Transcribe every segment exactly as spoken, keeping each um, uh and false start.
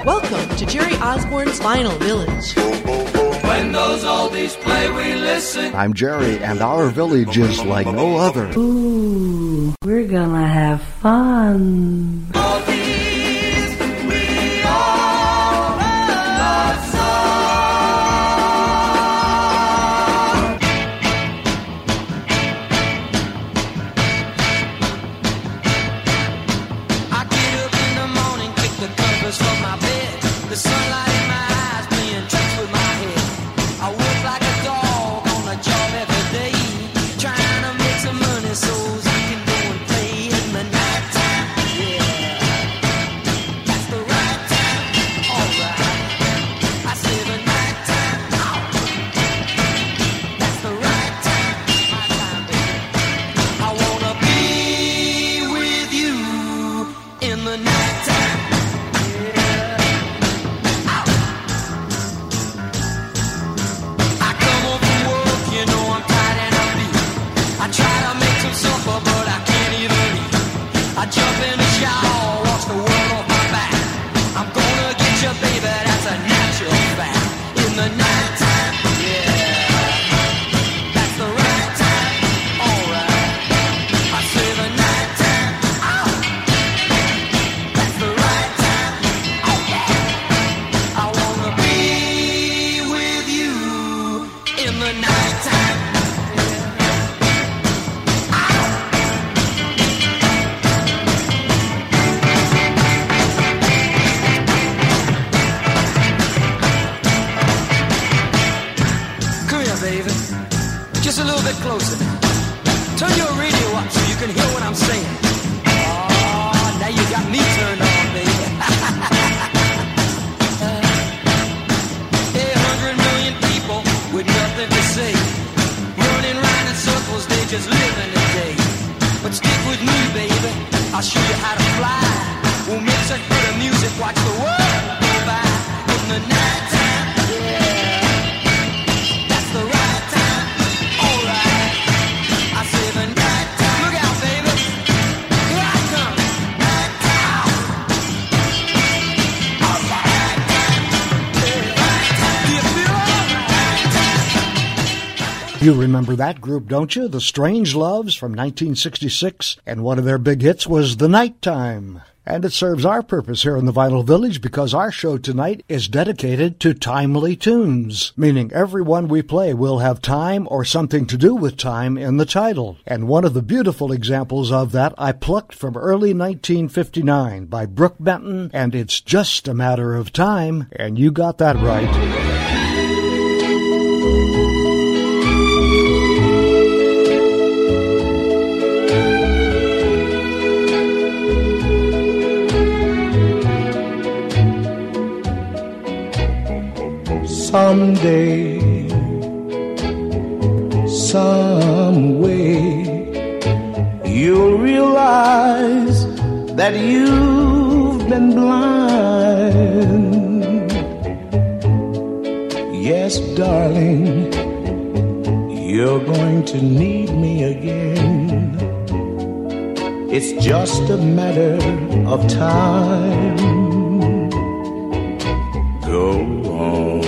Welcome to Jerry Osborne's Vinyl Village. When those oldies play, we listen. I'm Jerry, and our village is like no other. Ooh, we're gonna have fun. Oldies, we all love song. I get up in the morning, kick the covers from my bed. The sunlight in my eyes playing tricks with my head. I work like a dog on a job every day, trying to make some money so I can go and play in the nighttime. Yeah, that's the right time. Alright, I say the nighttime. Oh, that's the right time. My time, baby. I wanna be with you in the nighttime. Jump in the shower, watch the world off my back. I'm gonna get you, baby, that's a natural fact. In the nighttime, yeah, that's the right time. Alright, I say the nighttime, oh, that's the right time. Oh yeah, I wanna be with you in the nighttime. Just a little bit closer. Turn your radio up so you can hear what I'm saying. Oh, now you got me turned on, baby. Hey, a hundred million people with nothing to say, running round in circles, they just living the day. But stick with me, baby, I'll show you how to fly. We'll make such good music, watch the world go by. In the nighttime, yeah. You remember that group, don't you? The Strange Loves from nineteen sixty-six, and one of their big hits was The Nighttime. And it serves our purpose here in the Vinyl Village because our show tonight is dedicated to timely tunes, meaning every one we play will have time or something to do with time in the title. And one of the beautiful examples of that I plucked from early nineteen fifty-nine by Brook Benton, and It's Just a Matter of Time, and you got that right. Someday, some way, you'll realize that you've been blind. Yes, darling, you're going to need me again. It's just a matter of time. Go on.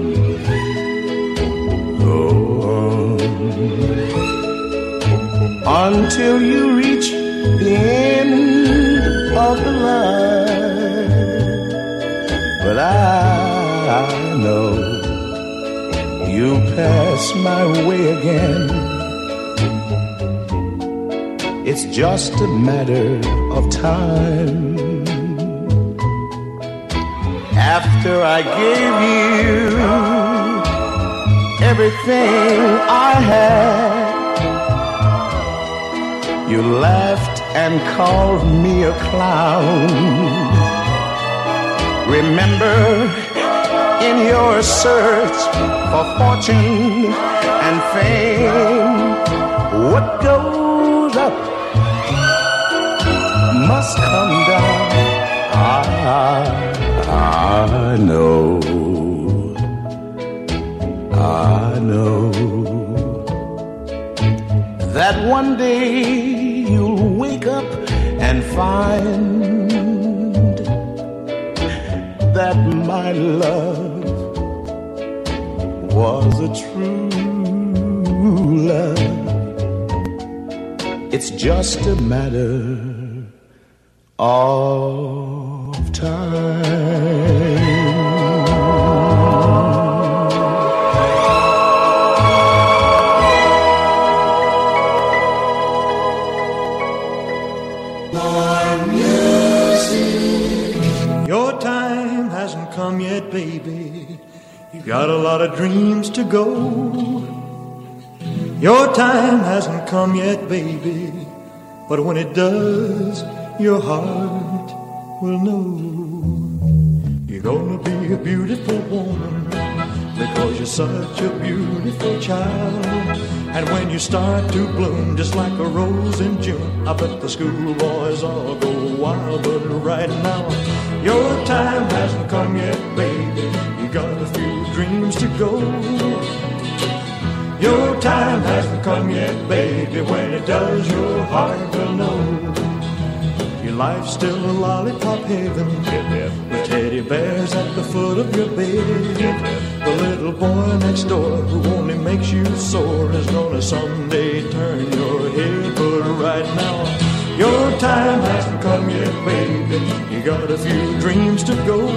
Until you reach the end of the line. But I, I know you'll pass my way again. It's just a matter of time. After I gave you everything I had, you laughed and called me a clown. Remember, in your search for fortune and fame, what goes up must come down. I, I know, I know that one day you'll wake up and find that that my love was a true love. It's just a matter of time. Your time hasn't come yet, baby. You got a lot of dreams to go. Your time hasn't come yet, baby. But when it does, your heart will know. You're gonna be a beautiful woman because you're such a beautiful child. And when you start to bloom just like a rose in June, I bet the schoolboys all go wild. But right now, your time hasn't come yet, baby. You got a few dreams to go. Your time hasn't come yet, baby. When it does, your heart will know. Your life's still a lollipop heaven, with teddy bears at the foot of your bed. The little boy next door who only makes you sore is gonna someday turn your head. But right now, your time hasn't come yet, baby. You got a few dreams to go.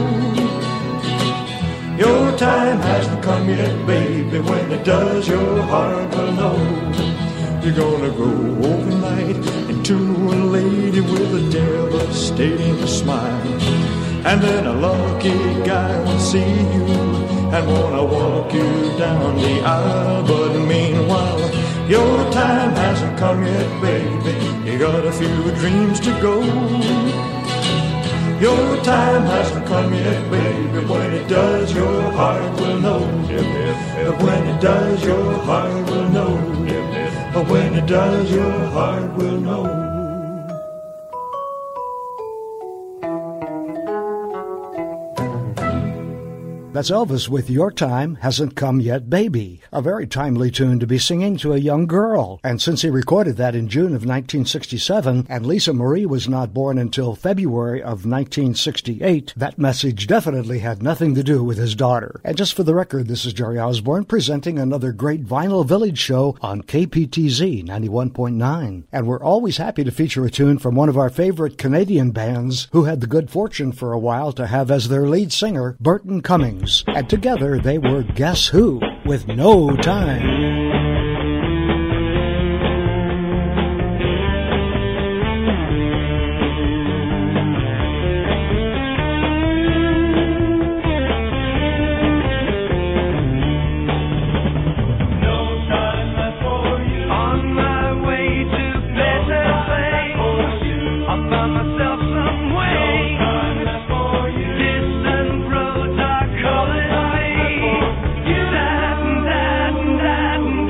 Your time hasn't come yet, baby. When it does, your heart will know. You're gonna go overnight into a lady with a devastating smile, and then a lucky guy will see you and wanna walk you down the aisle. But meanwhile, your time hasn't come yet, baby. You got a few dreams to go. Your time hasn't come yet, baby. When it does, your heart will know. But when it does, your heart will know. But when it does, your heart will know. That's Elvis with Your Time Hasn't Come Yet, Baby, a very timely tune to be singing to a young girl. And since he recorded that in June of nineteen sixty-seven, and Lisa Marie was not born until February of nineteen sixty-eight, that message definitely had nothing to do with his daughter. And just for the record, this is Jerry Osborne presenting another great Vinyl Village show on K P T Z ninety-one point nine. And we're always happy to feature a tune from one of our favorite Canadian bands who had the good fortune for a while to have as their lead singer Burton Cummings. And together they were Guess Who with No Time. That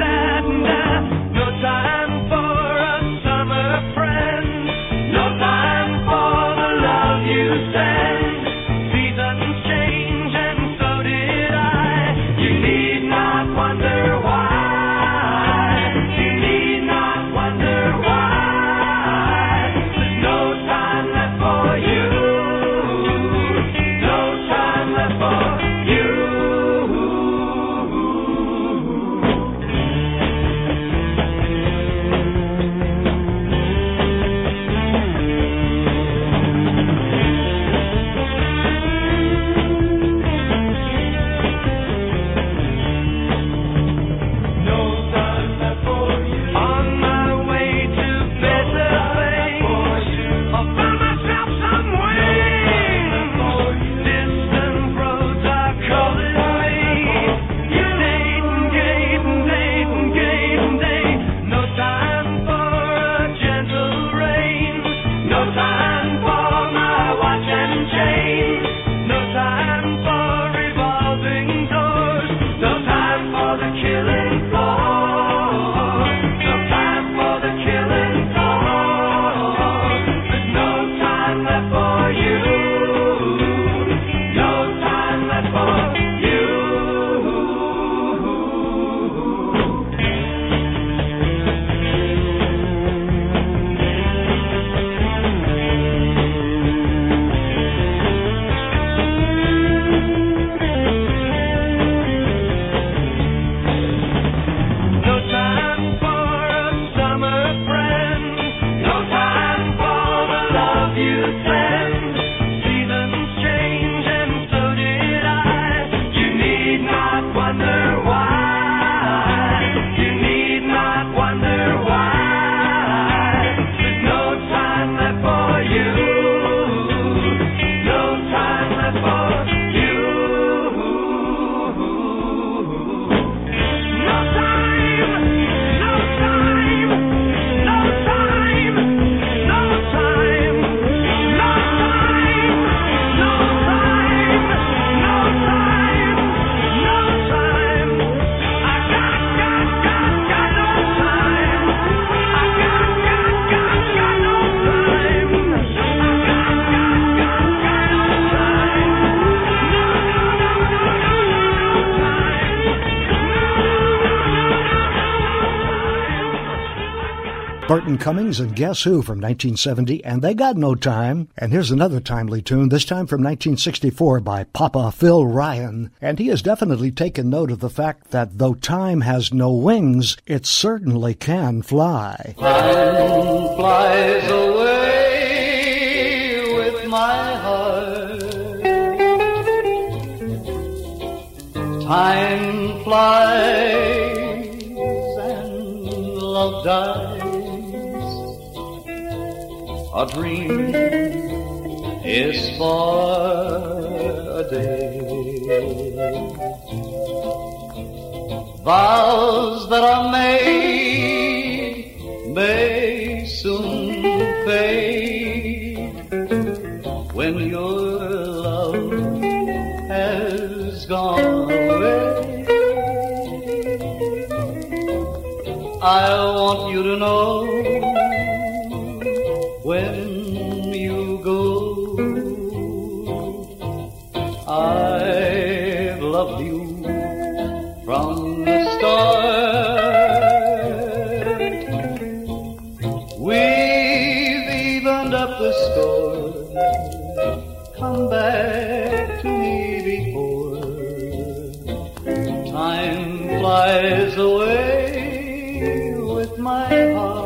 Burton Cummings and Guess Who from nineteen seventy, and They Got No Time. And here's another timely tune, this time from nineteen sixty-four by Papa Phil Ryan. And he has definitely taken note of the fact that though time has no wings, it certainly can fly. Time flies away with my heart. Time flies and love dies. A dream is for a day. Vows that are made may soon fade when your love has gone away. I want you to know when you go, I've loved you from the start. We've evened up the score. Come back to me before time flies away with my heart.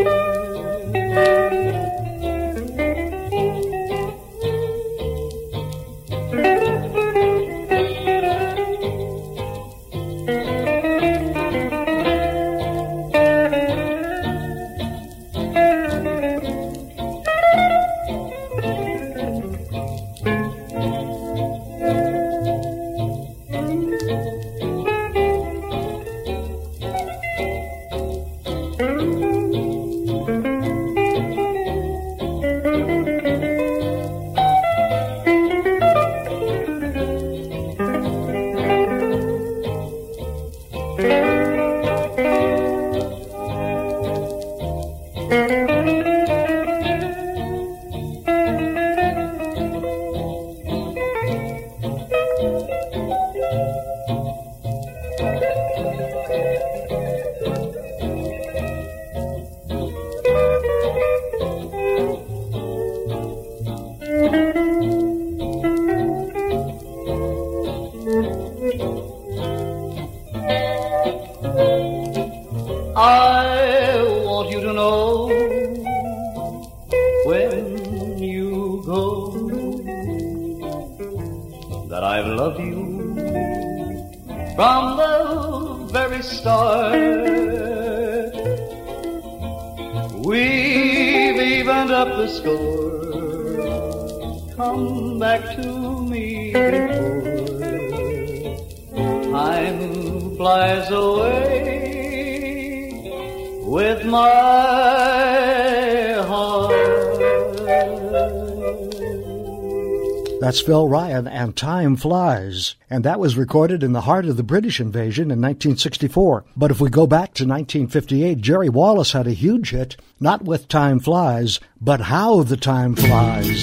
That's Phil Ryan and Time Flies, and that was recorded in the heart of the British invasion in nineteen sixty-four. But if we go back to nineteen fifty-eight, Jerry Wallace had a huge hit, not with Time Flies, but How the Time Flies.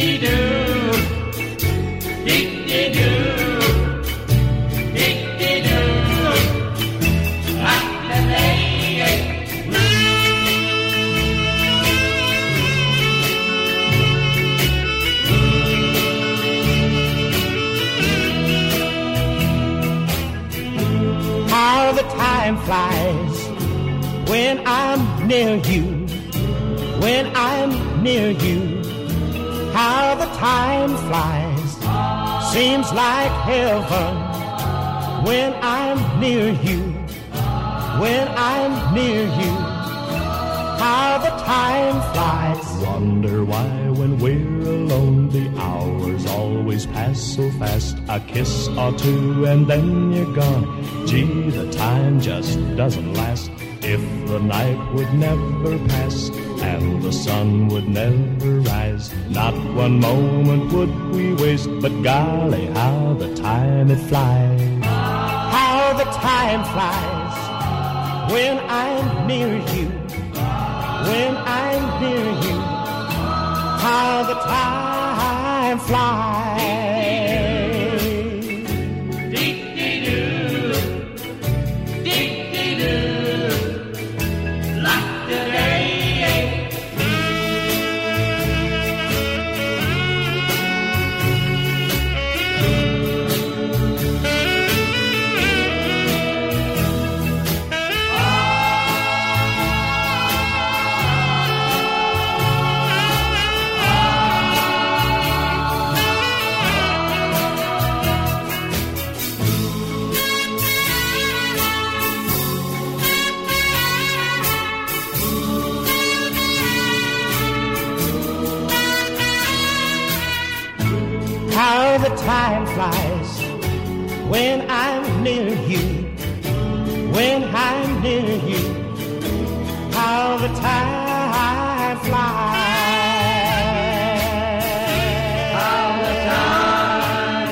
How the time flies when I'm near you, when I'm near you. How the time flies, seems like heaven when I'm near you, when I'm near you. How the time flies. Wonder why when we're alone the hours always pass so fast. A kiss or two and then you're gone. Gee, the time just doesn't last. If the night would never pass and the sun would never rise, not one moment would we waste. But golly, how the time it flies. How the time flies when I'm near you, when I'm near you. How the time flies. Dee-dee-doo, dee-dee-doo, like the day. the time flies when I'm near you. When I'm near you, how the time flies. How the time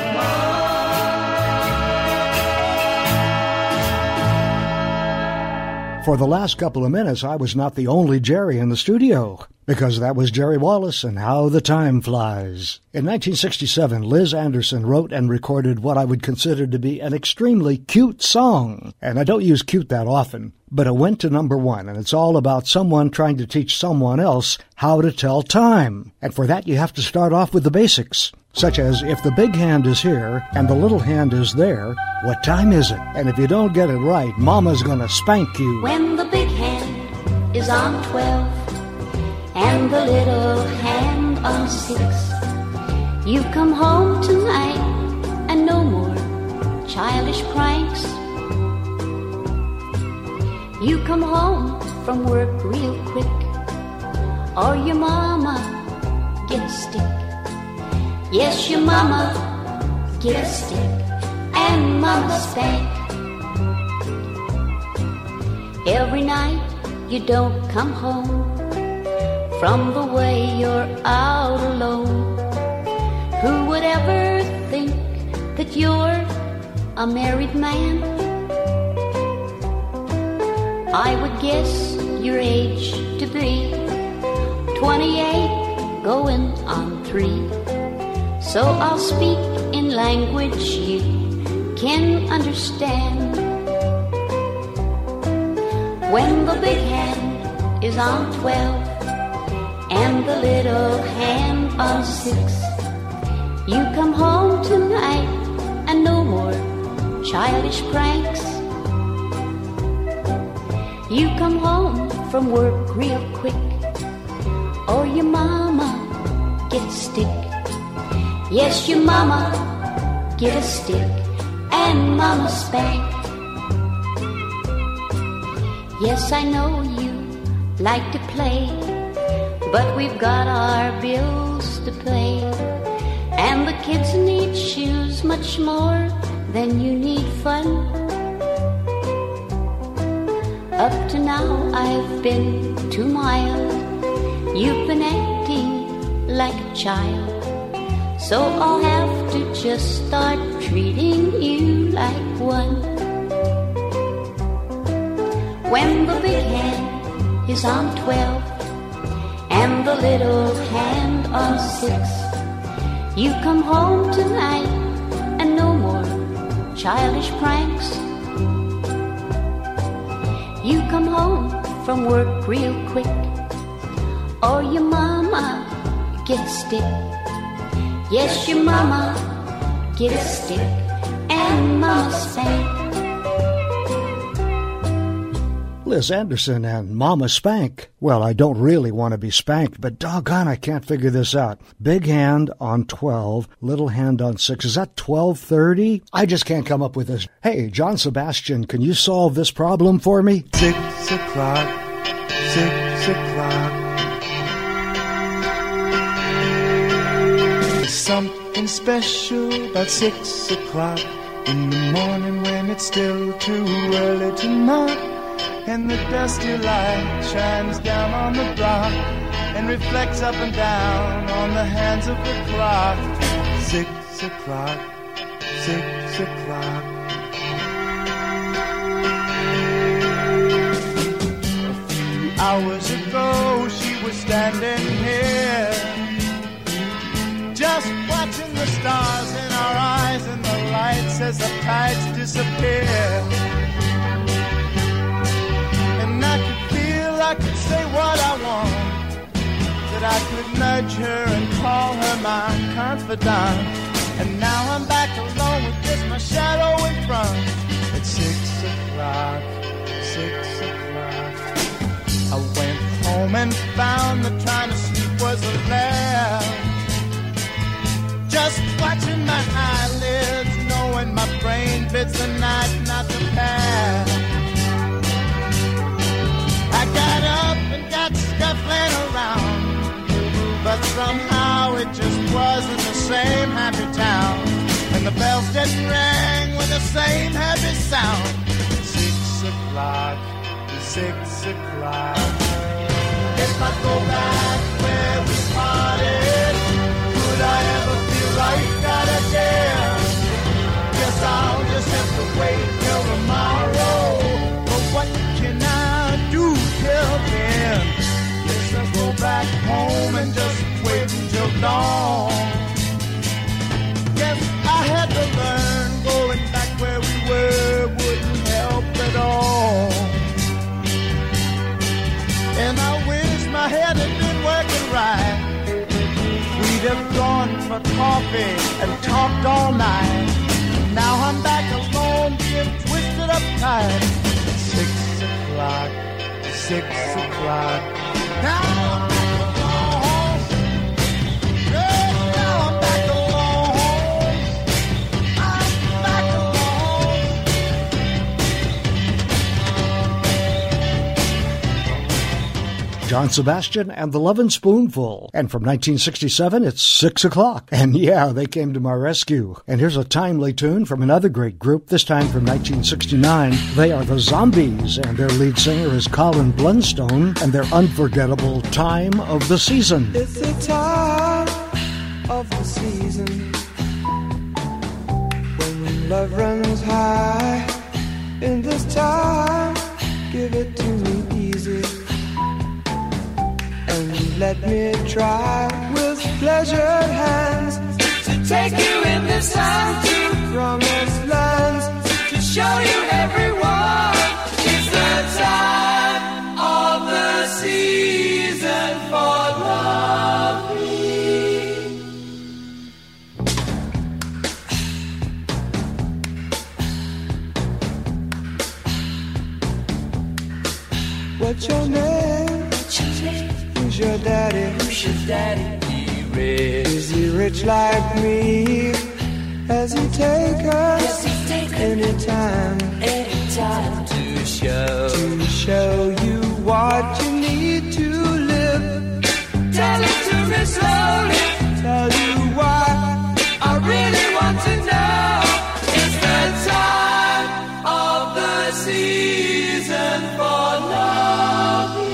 flies. For the last couple of minutes, I was not the only Jerry in the studio, because that was Jerry Wallace and How the Time Flies. In nineteen sixty-seven, Liz Anderson wrote and recorded what I would consider to be an extremely cute song. And I don't use cute that often, but it went to number one, and it's all about someone trying to teach someone else how to tell time. And for that, you have to start off with the basics, such as if the big hand is here and the little hand is there, what time is it? And if you don't get it right, Mama's gonna spank you. When the big hand is on twelve and the little hand on six, you come home tonight and no more childish pranks. You come home from work real quick, or your mama get a stick. Yes, your mama get a stick and mama spank. Every night you don't come home from the way you're out alone. Who would ever think that you're a married man? I would guess your age to be twenty-eight going on three. So I'll speak in language you can understand. When the big hand is on twelve and the little hand on six, you come home tonight and no more childish pranks. You come home from work real quick, or your mama get a stick. Yes, your mama get a stick and mama spank. Yes, I know you like to play, but we've got our bills to pay, and the kids need shoes much more than you need fun. Up to now I've been too mild, you've been acting like a child, so I'll have to just start treating you like one. When the big hand is on twelve and the little hand on six, you come home tonight and no more childish pranks. You come home from work real quick, or your mama get a stick. Yes, your mama get a stick and mama spank. Liz Anderson and Mama Spank. Well, I don't really want to be spanked, but doggone, I can't figure this out. Big hand on twelve, little hand on six. Is that twelve thirty? I just can't come up with this. Hey, John Sebastian, can you solve this problem for me? Six o'clock, six o'clock. There's something special about six o'clock in the morning when it's still too early to knock. And the dusty light shines down on the block and reflects up and down on the hands of the clock. Six o'clock, six o'clock. A few hours ago she was standing here, just watching the stars in our eyes and the lights as the tides disappear. I could feel I could say what I want, that I could nudge her and call her my confidant. And now I'm back alone with just my shadow in front. At six o'clock, six o'clock, I went home and found that trying to sleep was a laugh. Just watching my eyelids, knowing my brain bids the night not to pass. I got up and got scuffling around, but somehow it just wasn't the same happy town. the bells didn't ring with the same happy sound. Six o'clock, six o'clock. If I go back where we started, could I ever feel like that again? Guess I'll just have to wait till tomorrow. But what can I do till then? Guess I'll go back home and just wait until dawn. Guess I had to learn going back where we were wouldn't help at all. And I wish my head had been working right. We'd have gone for coffee and talked all night. Now I'm back alone being twisted up tight. Six o'clock, six o'clock. Now I'm back alone. Yeah, now I'm back alone. I'm back alone. John Sebastian and the Lovin' Spoonful. And from nineteen sixty-seven, it's six o'clock. And yeah, they came to my rescue. And here's a timely tune from another great group, this time from nineteen sixty-nine. They are the Zombies, and their lead singer is Colin Blunstone, and their unforgettable Time of the Season. It's the time of the season when love runs high. In this time, give it to me easy. And let me try with pleasured hands to take you in this time to promised lands, to show you everyone. It's the time of the season for loving. What's your name? What's your name? Who's your daddy? Who's your daddy? He rich. Is he rich like me? Has he take us? Yes, he take anytime, anytime to show, to show you what you need to live. Tell it to me slowly. Tell you why I really want to know. It's the time of the season for loving.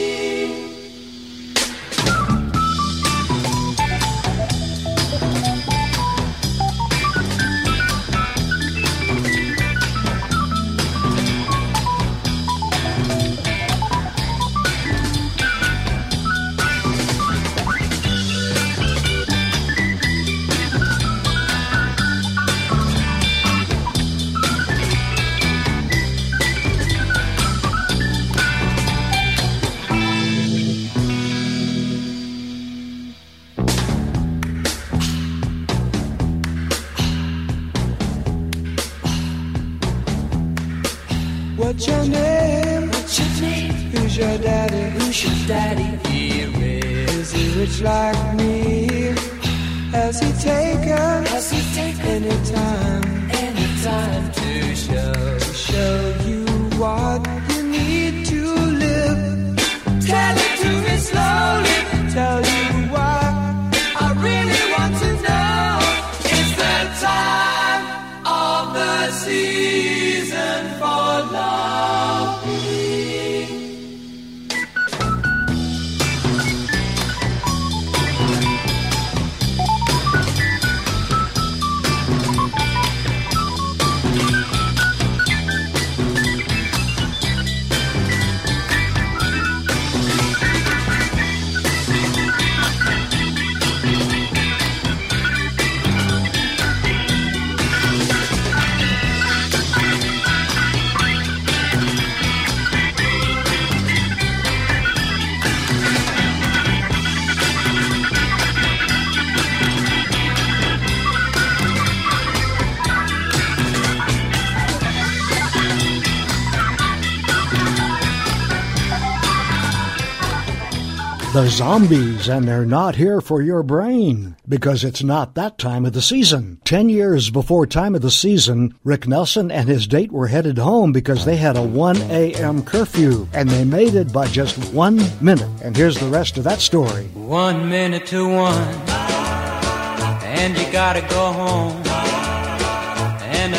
What's your name? What's your name? Who's your daddy? Who's your daddy? He rich. Is he rich like me? Has he taken? Has he taken anytime? Anytime to show, to show you what you need to live. Tell it to me slowly. Tell you why I really want to know. It's the time of the season for love. The Zombies, and they're not here for your brain, because it's not that time of the season. Ten years before Time of the Season, Rick Nelson and his date were headed home because they had a one a.m. curfew, and they made it by just one minute. And here's the rest of that story. One minute to one, and you gotta go home.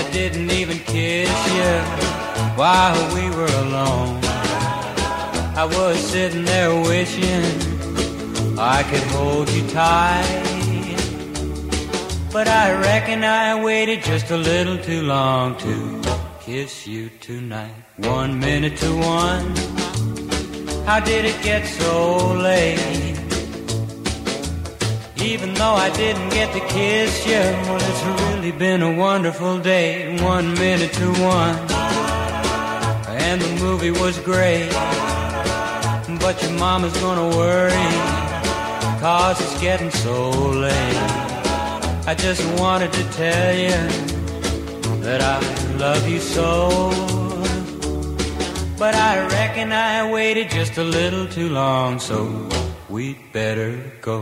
didn't even kiss you while we were alone. I was sitting there wishing I could hold you tight, but I reckon I waited just a little too long to kiss you tonight. One minute to one, how did it get so late? Even though I didn't get to kiss you, well, it's really been a wonderful day. One minute to one, and the movie was great, but your mama's gonna worry, 'cause it's getting so late. I just wanted to tell you that I love you so, but I reckon I waited just a little too long, so we'd better go.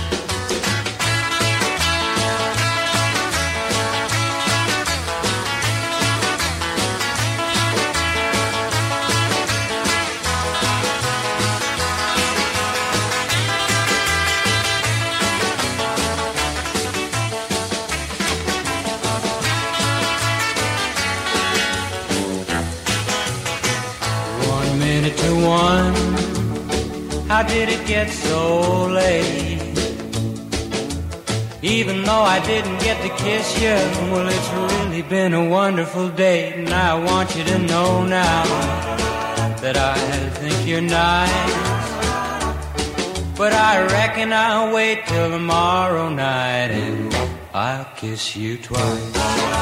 One, how did it get so late? Even though I didn't get to kiss you, well, it's really been a wonderful day. And I want you to know now that I think you're nice, but I reckon I'll wait till tomorrow night and I'll kiss you twice.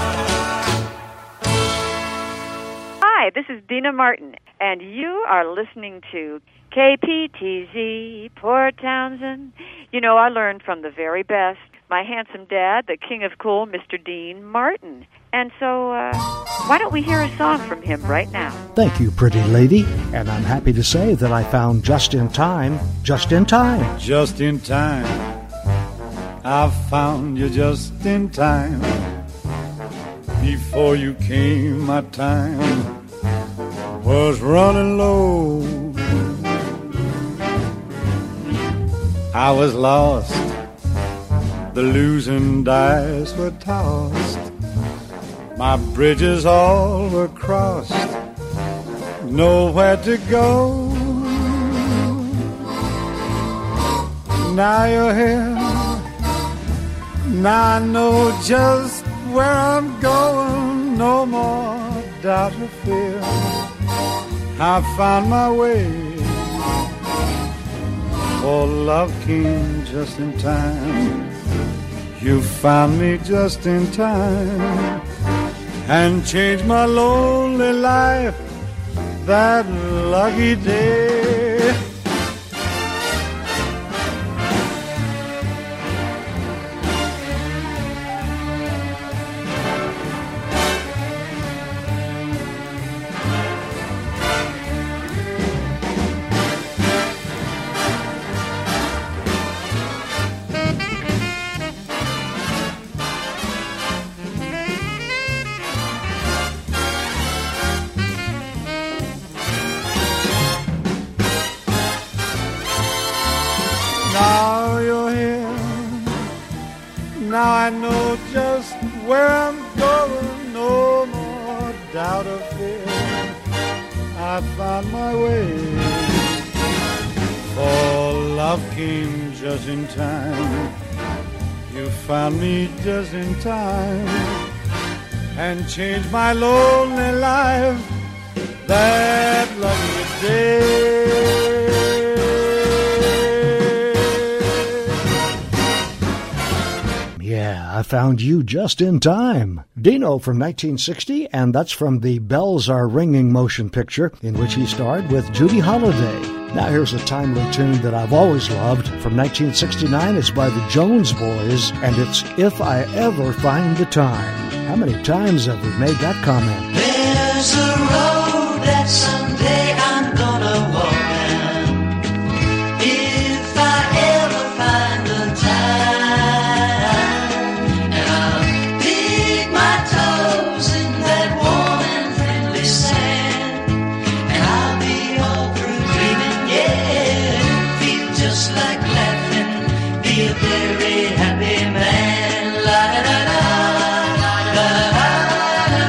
Hi, this is Dina Martin, and you are listening to K P T Z, Port Townsend. You know, I learned from the very best, my handsome dad, the king of cool, Mister Dean Martin. And so, uh, why don't we hear a song from him right now? Thank you, pretty lady. And I'm happy to say that I found Just in Time, just in time. Just in time, I found you just in time. Before you came, my time was running low. I was lost, the losing dice were tossed, my bridges all were crossed, nowhere to go. Now you're here, now I know just where I'm going, no more doubt or fear. I found my way, for love came just in time. You found me just in time and changed my lonely life that lucky day. Now I know just where I'm going, no more doubt or fear. I found my way, for love came just in time. You found me just in time and changed my lonely life that lucky day. Yeah, I found you just in time. Dino from nineteen sixty, and that's from the Bells Are Ringing motion picture, in which he starred with Judy Holliday. Now here's a timely tune that I've always loved. From nineteen sixty-nine, it's by the Jones Boys, and it's If I Ever Find the Time. How many times have we made that comment? There's a road that someday I'm gonna walk down. If I ever find the time, and I'll dig my toes in that warm and friendly sand, and I'll be all through dreaming, yeah, feel just like laughing, be a very happy man. La da da da, la da da da.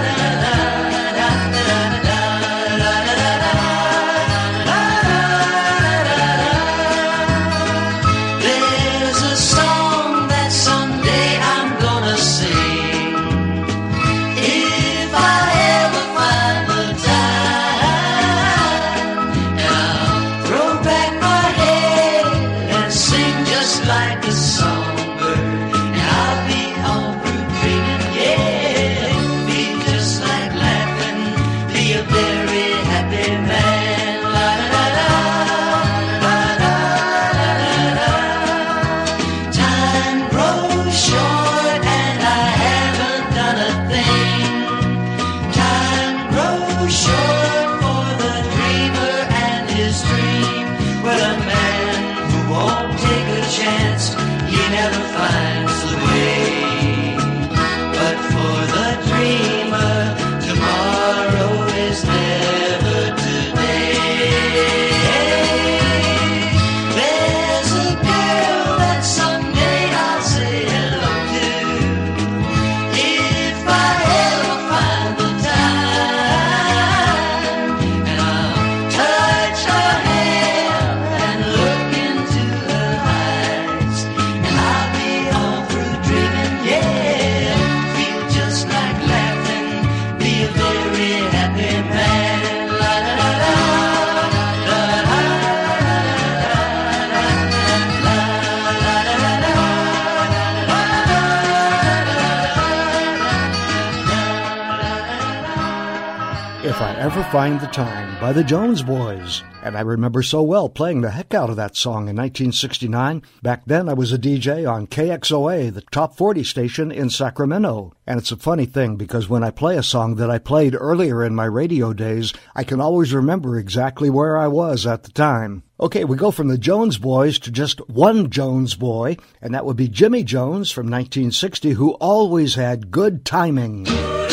If I Ever Find the Time by the Jones Boys. And I remember so well playing the heck out of that song in nineteen sixty-nine. Back then I was a D J on K X O A, the top forty station in Sacramento. And it's a funny thing because when I play a song that I played earlier in my radio days, I can always remember exactly where I was at the time. Okay, we go from the Jones Boys to just one Jones boy, and that would be Jimmy Jones from nineteen sixty, who always had good timing.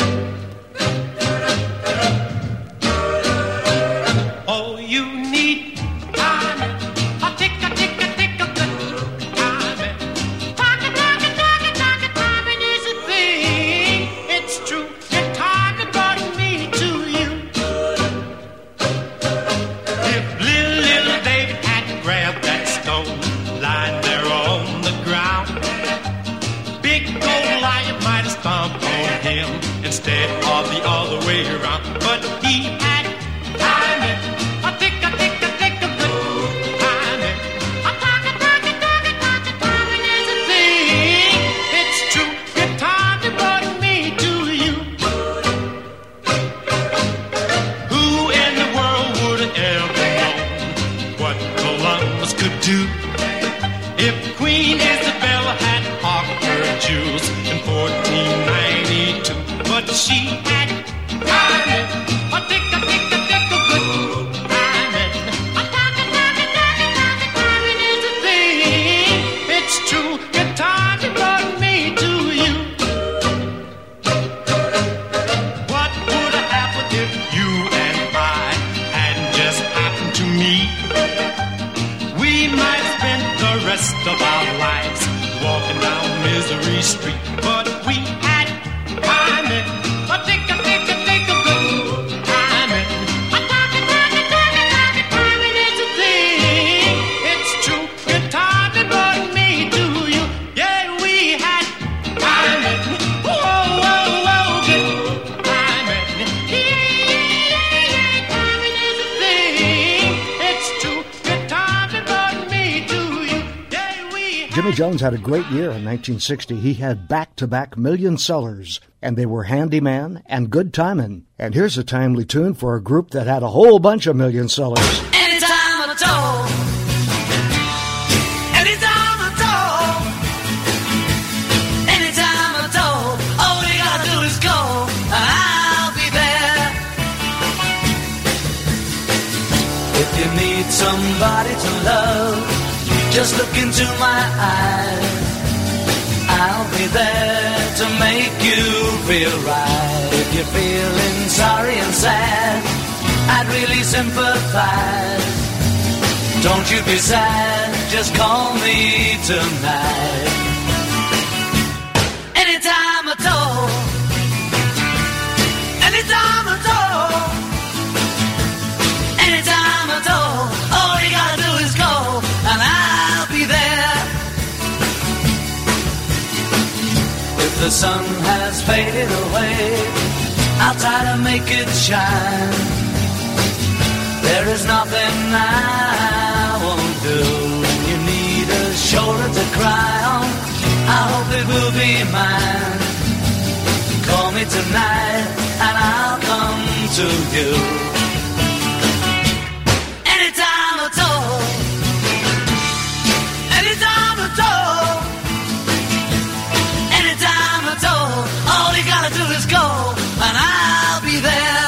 Instead of the other way around, but he had timing, a tick, a tick, a tick, a good timing, a pocket, pocket, pocket, pocket, timing is a thing. It's true, good timing brought me to you. Who in the world would have ever known what Columbus could do if Queen Isabella had hawked her jewels in fourteen ninety-two? But she had timing, a tick, a tick, a tick, a good timing. A pocket, pocket, pocket, pocket, timing is a thing. It's true, good timing brought me to you. What would have happened if you and I hadn't just happened to meet? We might have spent the rest of our lives walking down Misery Street, but we had timing, a tick, a tick, a tick, a good timing. A pocket, pocket, pocket, pocket, timing is a thing. It's true, good timing brought me to you. Yeah, we had timing. Whoa, whoa, whoa, good timing. Yeah, yeah, yeah, yeah, timing is a thing. It's true, good timing brought me to you. Yeah, we had. Jimmy Jones had a great year in nineteen sixty. He had back-to-back million sellers, and they were Handyman and Good Timin'. And here's a timely tune for a group that had a whole bunch of million sellers. Anytime at all, anytime at all, anytime at all, all you gotta do is go, and I'll be there. If you need somebody to love, just look into my eyes. I'll be there to make you feel right. If you're feeling sorry and sad, I'd really sympathize. Don't you be sad, just call me tonight. Anytime at all, anytime at all, anytime at all, all you gotta do is go, and I'll be there. If the sun has faded away, I'll try to make it shine. There is nothing I won't do. When you need a shoulder to cry on, I hope it will be mine. Call me tonight and I'll come to you. Anytime at all, anytime at all, anytime at all, all you gotta do is go, and I'll be there.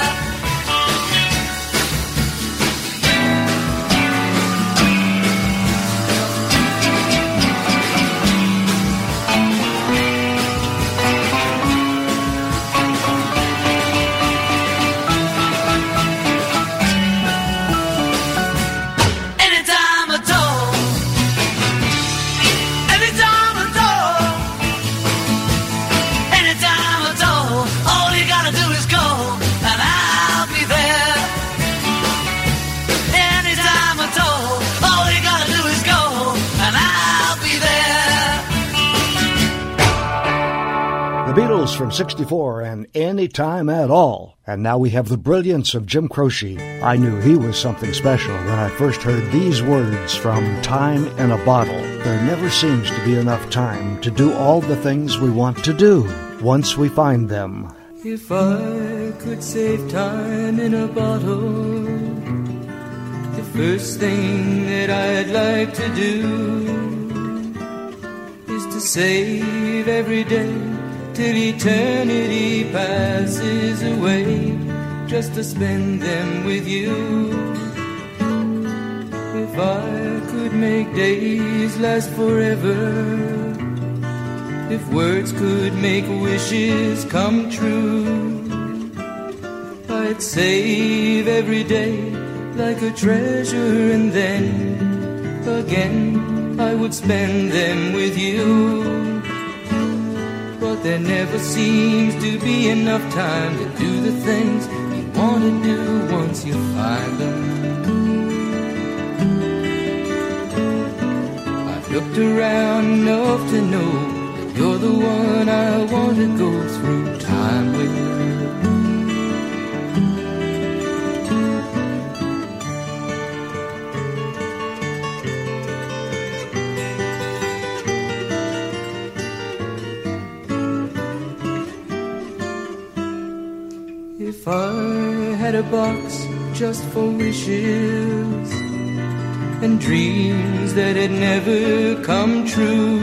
The Beatles from sixty-four and Anytime at All. And now we have the brilliance of Jim Croce. I knew he was something special when I first heard these words from Time in a Bottle. There never seems to be enough time to do all the things we want to do once we find them. If I could save time in a bottle, the first thing that I'd like to do is to save every day till eternity passes away, just to spend them with you. If I could make days last forever, if words could make wishes come true, I'd save every day like a treasure, and then again I would spend them with you. But there never seems to be enough time to do the things you want to do once you find them. I've looked around enough to know that you're the one I want to go through time with. If I had a box just for wishes and dreams that had never come true,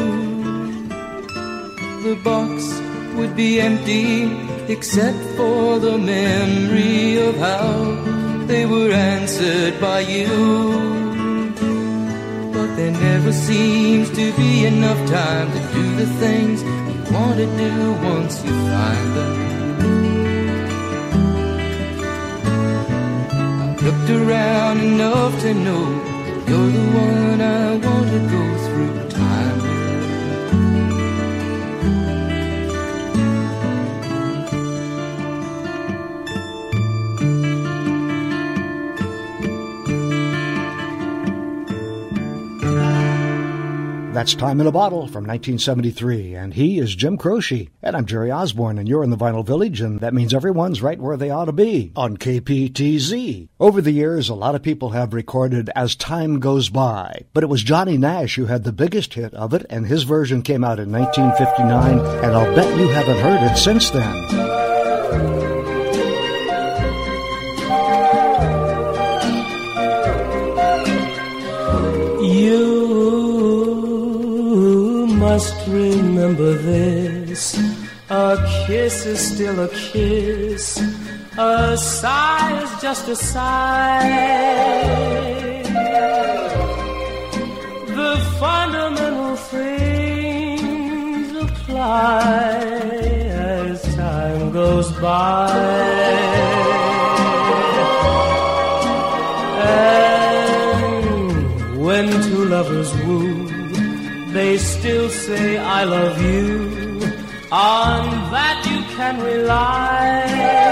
the box would be empty except for the memory of how they were answered by you. But there never seems to be enough time to do the things you want to do once you find them. Looked around enough to know you're the one I want to go through time with. That's Time in a Bottle from nineteen seventy-three, and he is Jim Croce. And I'm Jerry Osborne, and you're in the Vinyl Village, and that means everyone's right where they ought to be, on K P T Z. Over the years, a lot of people have recorded As Time Goes By, but it was Johnny Nash who had the biggest hit of it, and his version came out in nineteen fifty-nine, and I'll bet you haven't heard it since then. Must remember this, a kiss is still a kiss, a sigh is just a sigh. The fundamental things apply as time goes by. And when two lovers woo, they still say I love you, on that you can rely.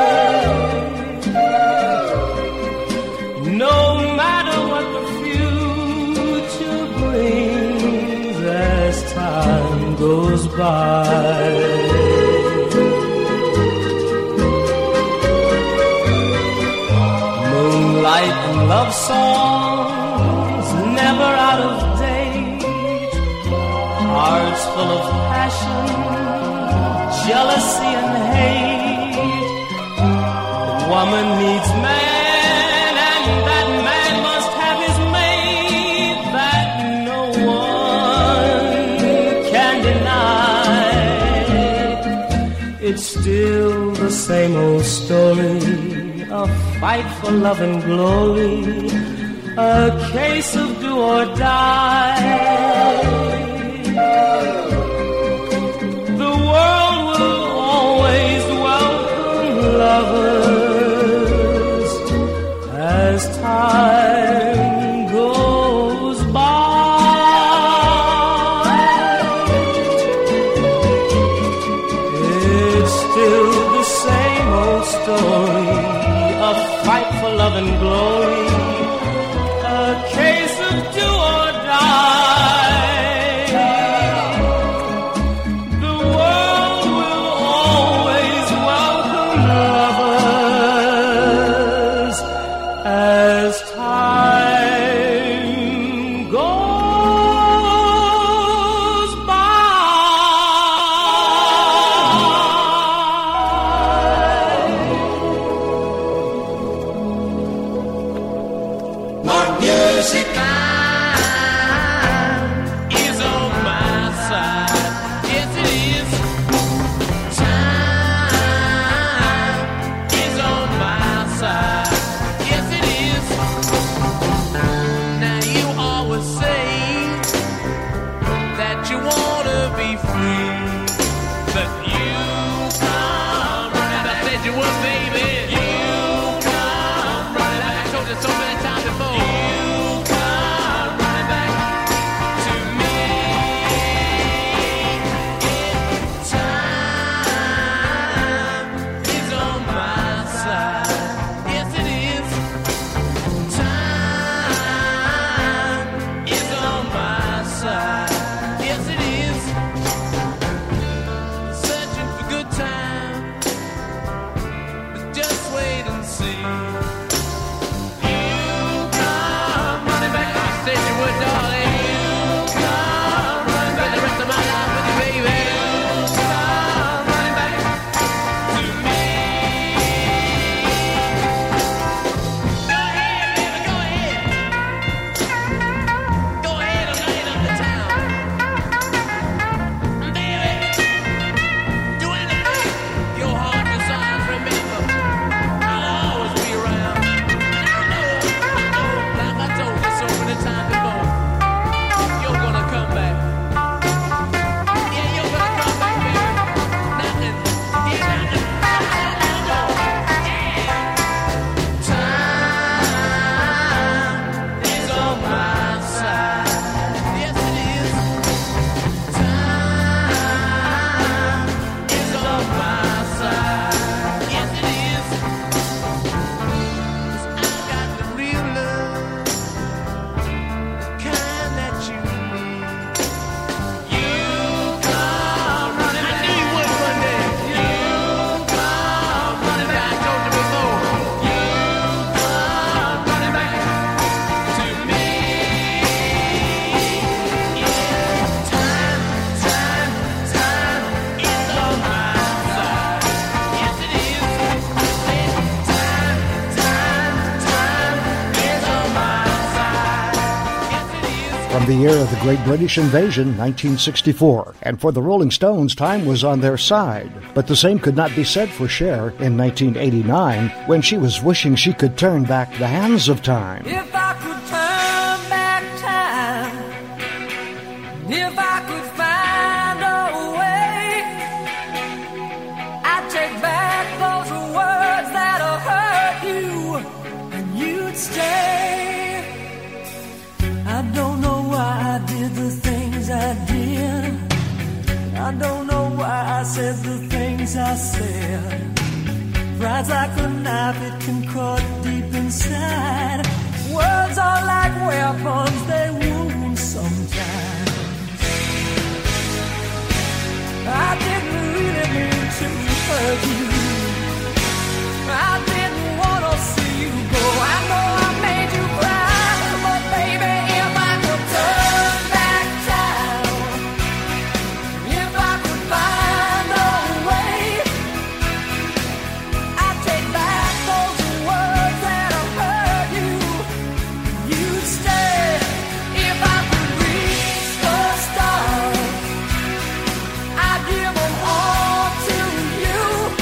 No matter what the future brings as time goes by. Moonlight and love songs, never out of hearts full of passion, jealousy and hate. The woman needs man, and that man must have his mate, that no one can deny. It's still the same old story, a fight for love and glory, a case of do or die. The world will always welcome lovers as time goes by. It's still the same old story, a fight for love and glory, a case of do or die. the year of the Great British Invasion, nineteen sixty-four, and for the Rolling Stones, time was on their side. But the same could not be said for Cher in nineteen eighty-nine, when she was wishing she could turn back the hands of time. If I could turn back time, if I could find a way, I'd take back those words that'll hurt you, and you'd stay. I don't know why I did the things I did. I don't know why I said the things I said. Pride's like a knife, it can cut deep inside. Words are like weapons, they wound sometimes. I didn't really mean to hurt you. I didn't want to see you go. I know I made you cry, but baby, if I could turn back time, if I could find a way, I'd take back those words that'll hurt you. You'd stay. If I could reach the stars, I'd give them all to you.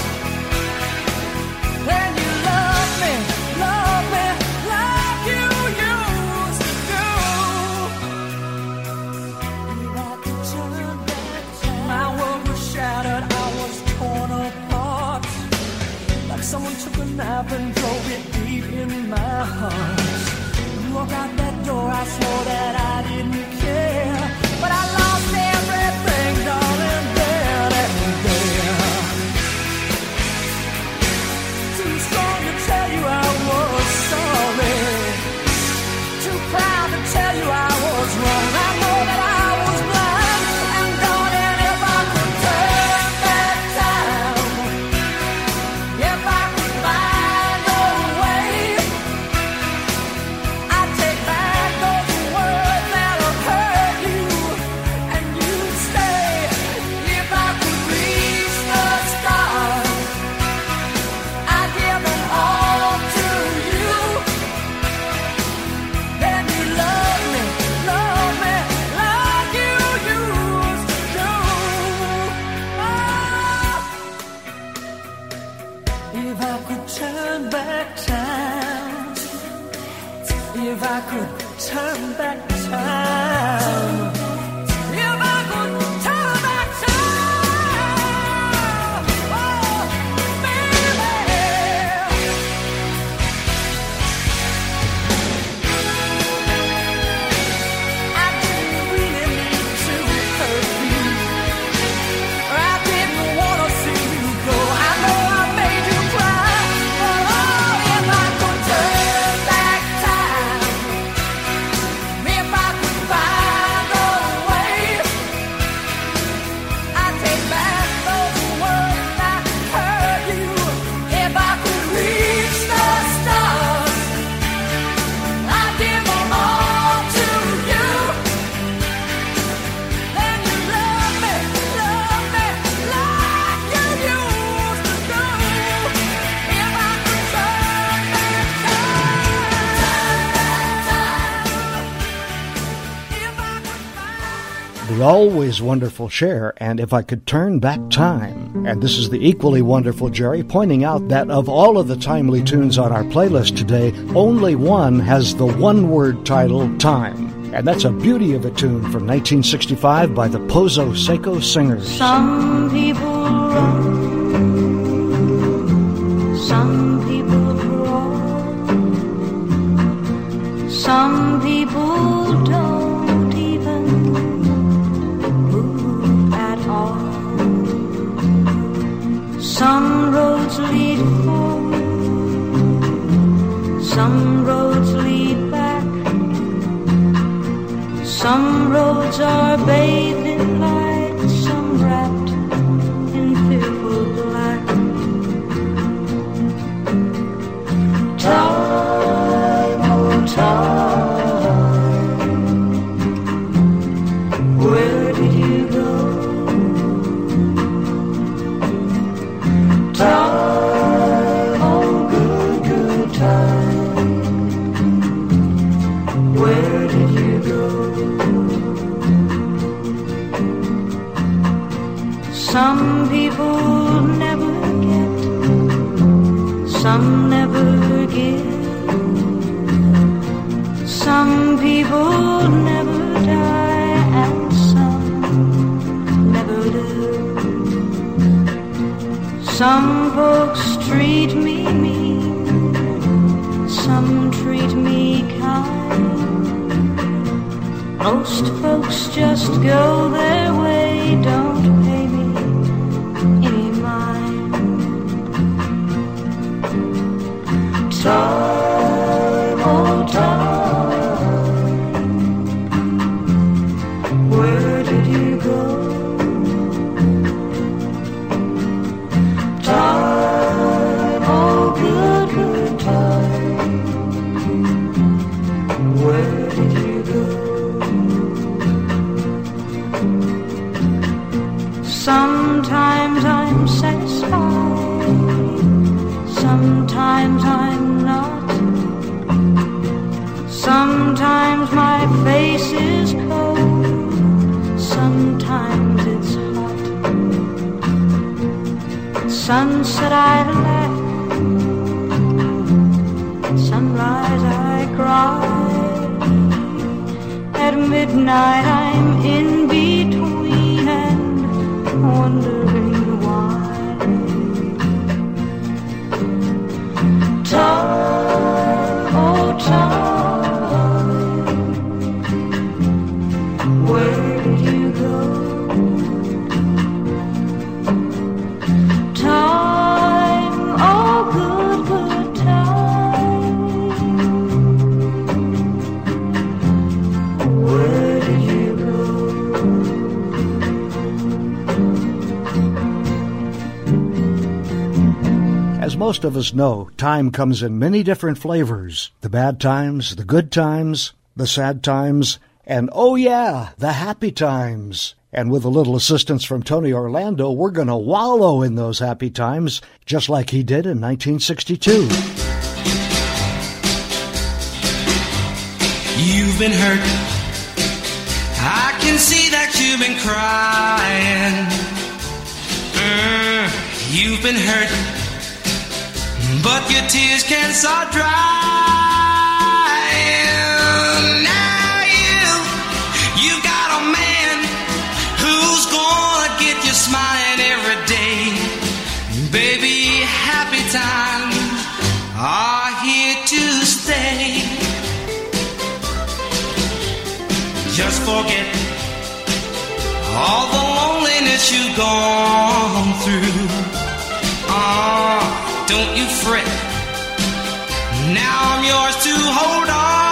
Then you love me, love me like you used to do. If I could turn back time, my world was shattered, I was torn apart. Like someone took a knife and drove it deep in my heart. You walk out that door, I swore that I didn't care, but I lost everything, darling, there and there. Too strong to tell you I was sorry, too proud to tell you I was wrong. I know that I was blind, and darling, if I could turn back time, if I could find a way, I'd take back those words that'll hurt you, and you'd stay. If I could reach the stars, I'd give them all to you. Then you love me, love me like you used to do. Oh. If I could turn back time, if I could turn back time, if I could turn back time, oh, baby. I didn't really mean to hurt you, or I didn't want to see you go. I know I made you cry, but oh, if I could turn back time, if I could find a way, I'd take back those words that hurt you. If I could reach the stars, I'd give them all to you. Then you love me, love me like you used to do. If I could turn back time, The always wonderful Cher, and If I Could Turn Back Time. And this is the equally wonderful Jerry, pointing out that of all of the timely tunes on our playlist today, only one has the one-word title, Time. And that's a beauty of a tune from nineteen sixty-five by the Pozo Seco Singers. Some people run, some people crawl, some people don't even move at all. Some roads lead forward, some roads lead back, some roads are bathed in light, some wrapped in fearful black. Time, oh time, where did you go? Time, oh good, good time, where did you go? some never give. Some people never die and some never do. Some folks treat me mean, some treat me kind. Most folks just go their way, don't pay me any mind. Time, oh time, where did you go? Time, oh good, good time, where did you go? Sometimes I'm satisfied, sometimes I'm not. Sometimes my face is cold, sometimes it's hot. At sunset I laugh, at sunrise I cry. At midnight I'm in between and wondering why. Time, oh time, where did you go? Time, oh good, good time, where did you go? As most of us know, time comes in many different flavors. The bad times, the good times, the sad times, and oh yeah, the happy times. And with a little assistance from Tony Orlando, we're going to wallow in those happy times, just like he did in nineteen sixty-two. You've been hurt, I can see that you've been crying. Mm, you've been hurt, but your tears can't stop drying. Now you, you've got a man who's gonna get you smiling every day. Baby, happy times are here to stay. Just forget all the loneliness you've gone through. Ah, don't you fret. Now I'm yours to hold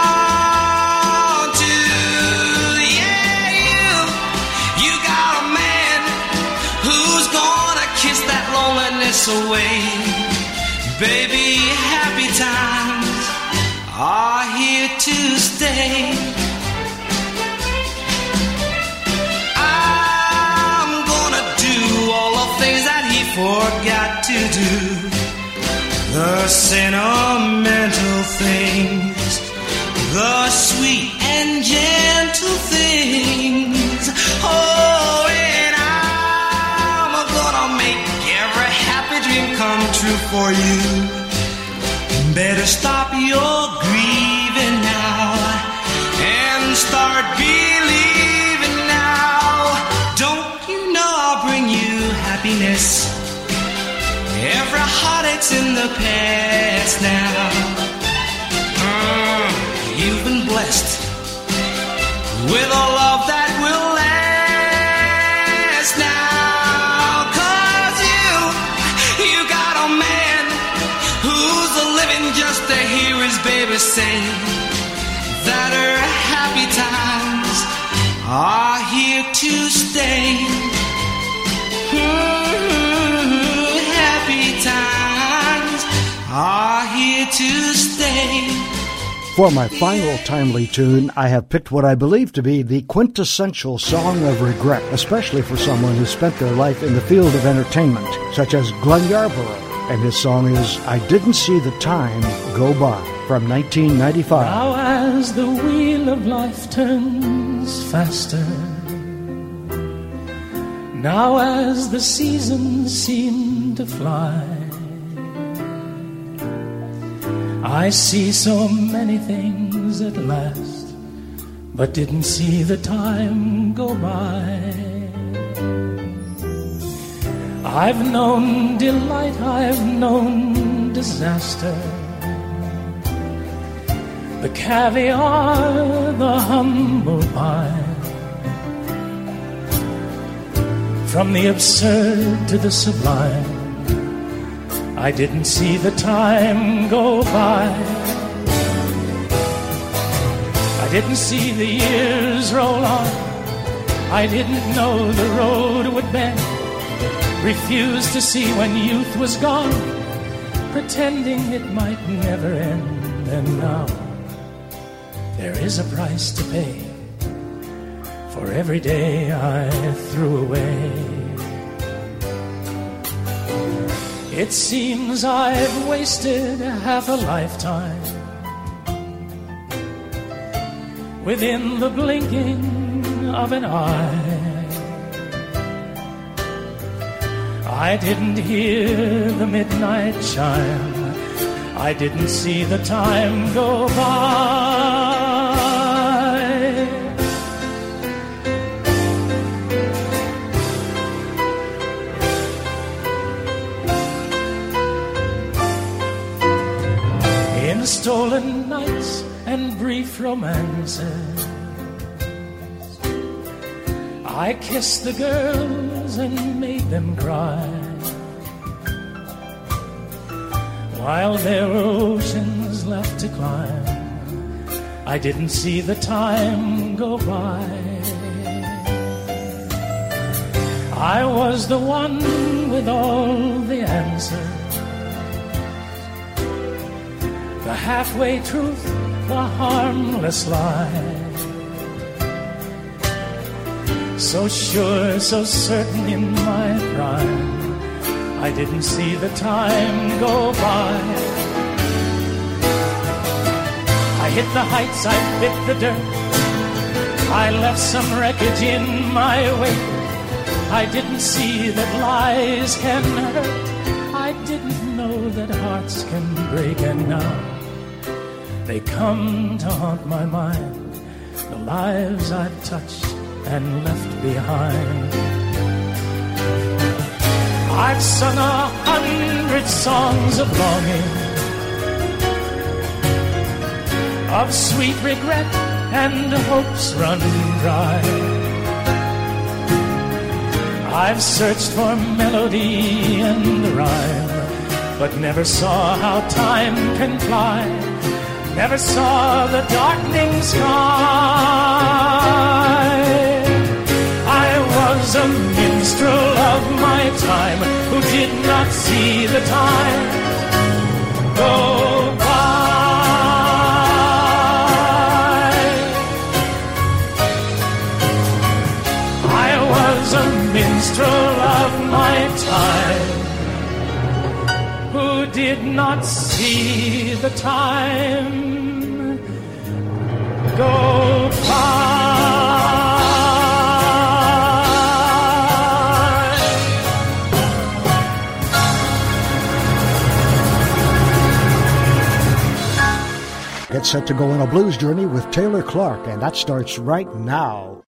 on to. Yeah, you, you got a man who's gonna kiss that loneliness away. Baby, happy times are here to stay. I'm gonna do all the things that he forgot to do. The sentimental things, the sweet and gentle things. Oh, and I'm gonna make every happy dream come true for you. Better stop your grieving now and start believing now. Don't you know I'll bring you happiness? Every heartache's in the past now. Uh, you've been blessed with a love that will last now. 'Cause you, you got a man who's living just to hear his baby say that her happy times are here to stay. Mm-hmm. Happy times are here to stay. For my final timely tune, I have picked what I believe to be the quintessential song of regret, especially for someone who spent their life in the field of entertainment, such as Glenn Yarborough. And his song is I Didn't See the Time Go By, from nineteen ninety-five. Now as the wheel of life turns faster, now as the seasons seem to fly, I see so many things at last, but didn't see the time go by. I've known delight, I've known disaster, the caviar, the humble pie, from the absurd to the sublime. I didn't see the time go by. I didn't see the years roll on. I didn't know the road would bend. Refused to see when youth was gone, pretending it might never end. And now there is a price to pay for every day I threw away. It seems I've wasted half a lifetime within the blinking of an eye. I didn't hear the midnight chime, I didn't see the time go by. In stolen nights and brief romances, I kissed the girls and made them cry, while there were oceans left to climb. I didn't see the time go by. I was the one with all the answers, the halfway truth, the harmless lie. So sure, so certain in my prime, I didn't see the time go by. I hit the heights, I bit the dirt, I left some wreckage in my wake. I didn't see that lies can hurt, I didn't know that hearts can break. And now they come to haunt my mind, the lives I've touched and left behind. I've sung a hundred songs of longing, of sweet regret and hopes run dry. I've searched for melody and rhyme, but never saw how time can fly, never saw the darkening sky. I was a minstrel of my time who did not see the time go by. I was a minstrel of my time who did not see the time go by. Get set to go on a blues journey with Taylor Clark, and that starts right now.